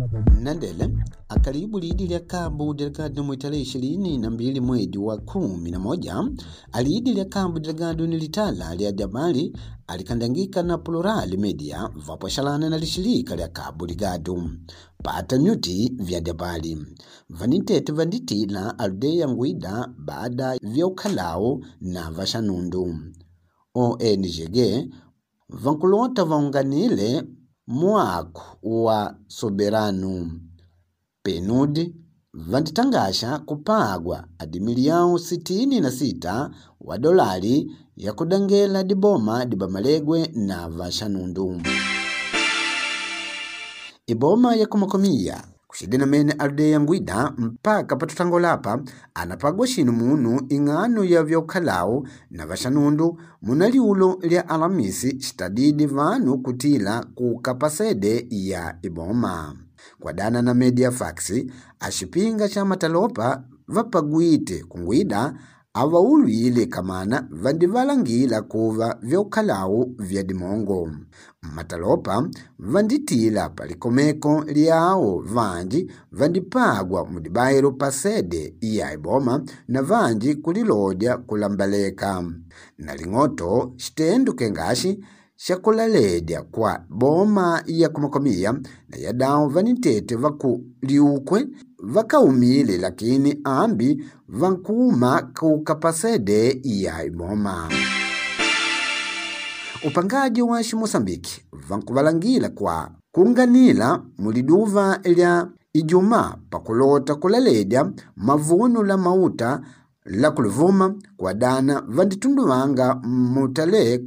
Nandele akaribu lidi ya Cabo Delgado mwitale 22 mwezi wa 11 alidi ya Cabo Delgado nilitala ya Jabali alikandangika na Plural Media vapo shalana na lishirika ya Cabo Delgado pata nyuti vya Jabali vanitete vanditi na aldeya Ngwida baada vya ukalao na vashanundu ONGG vankulota vaunganile mwako wa soberano PNUD vanditangasha kupagwa adimiliao 66 wa dolari ya kudangela diboma dibamalegwe na vashanundu. Iboma ya kumakomia kushidina mene aldeya Ngwida mpaka patutangolapa anapagwa shinu munu ingano ya vyaukalao na vashanundu munaliulo lia Alamisi shitadidi vanu kutila kukapasede ya iboma. Kwa dana na media faxi ashipinga chama talopa vapagwite kungwida avauluile kamana vandivalangila kuva vyaukalao vya dimongo. Matalopa vanditila palikomeko liao vanji vandipagwa mudibairo pasede iya iboma na vanji kuliloja kulambaleka. Na lingoto shitendu kengashi shakulaledya kwa boma ya kumakomia na yadao vanitete vaku liukwe vakaumile lakini ambi vankuma kukapasede ya iboma. Upangaji wa Mosambiki vankuvalangila kwa kunganila muliduva lya Ijuma pakulota kulaledya mavuno la mauta la kuluvuma kwa dana vanditunduvanga mutale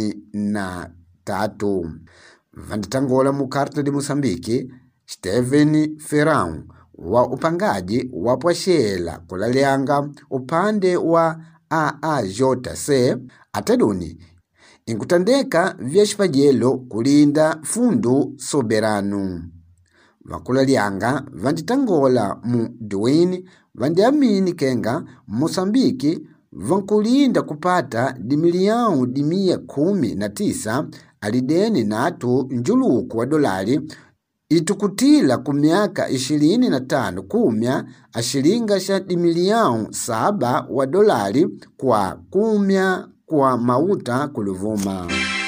13. Vanditangola mukarta de Mosambiki Steven Ferrão wa upangaji wapwashela kulalianga upande wa AAJC ataduni inkutandeka vya shipajelo kulinda fundu soberano. Vakulalianga vanditangola mu Dwayne vandiamini kenga Mosambiki vankulinda kupata dimiliao 19 alideni natu njuluku wa dolari itukutila kumiaka 25 kumya ashilinga sha dimiliao 7 wa dolari kwa kumya kwa mauta kuluvuma.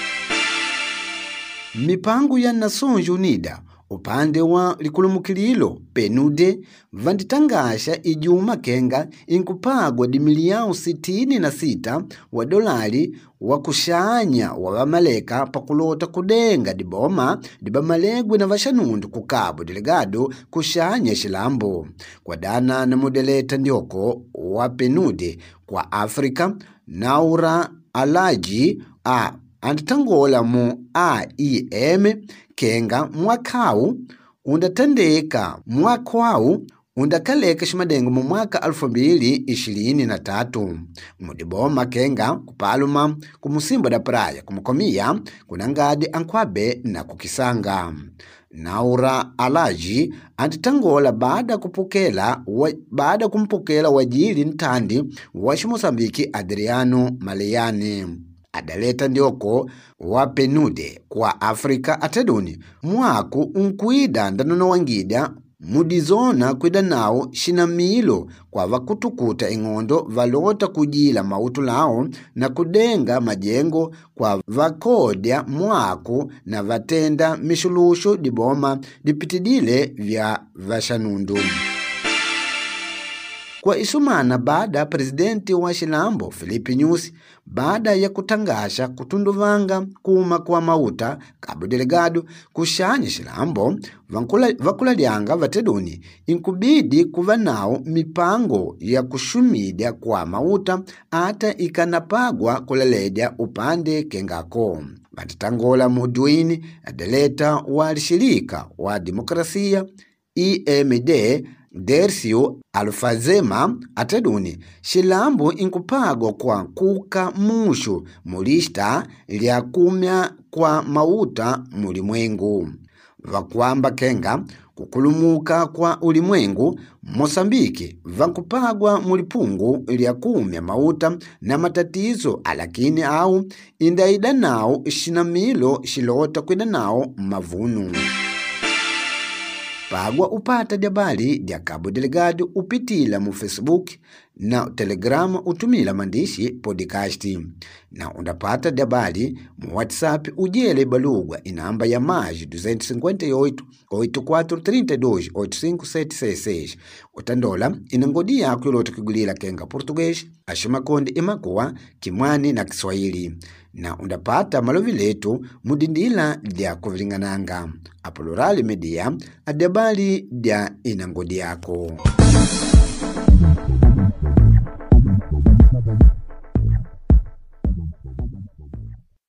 Mipangu ya Nações Unidas upande wa likulumukililo PNUD vanditangasha Ijuma kenga inkupagwa dimiliao 66 wa dolari wa kushanya wa vamaleka pakulota kudenga diboma dibamalegwe na vashanundu ku Cabo Delgado kushanya shilambo. Kwa dana na modeleta ndioko wa PNUD kwa Afrika Naura Alaji anditangola mu AIM kenga mwakau undatandeka mwakwau undakaleka shimadengo mu mwaka 2023 mudiboma kenga kupaluma kumusimbo da praia kumukomia kunangadi ankwabe na kukisanga. Naura Alaji anditangola baada kumpokela wajili ntandi wa Mosambiki Adriano Maleani adaleta ndioko wa PNUD kwa Afrika ataduni mwaku unkuida ndanono wangida mudizona kwida nao shinamilo kwa vakutukuta ingondo valota kujila mautu lao na kudenga majengo kwa vakodya mwaku na vatenda mishulusho diboma dipitidile vya vashanundu. Kwa isumana baada presidenti wa Shilambo Filipe Nyusi baada ya kutangasha kutunduvanga kuma kwa mauta Cabo Delgado kushanya Shilambo vakulalianga vateduni inkubidi kuva nao mipango ya kushumidya kwa mauta ata ikanapagwa kulaledya upande kengako. Vatitangola muduini adeleta wa lishirika wa demokrasia EMD Dercio Alfazema ataduni Shilambo inkupagwa kwa kuka mushu mulista lya kumya kwa mauta mulimwengu. Vakwamba kenga kukulumuka kwa ulimwengu Mosambiki vankupagwa mulipungu lya kumya mauta na matatizo alakini au indaida nao shinamilo shilota kwenda nao mavunu. pagwa upata habari dia Cabo Delgado upitila mu Facebook na Telegram utumila mandishi podcast. Na undapata habari mu WhatsApp ujele balugwa inamba ya maji 258 8432 8576. Utandola inangodi yako yote kugulila kenga Portuguese, ashimakonde imakuwa Kimwani na Kiswahili. Na undapata malovi letu mudindila dia kuvilingananga. Apolorali Media, adabali dia inangodi yako.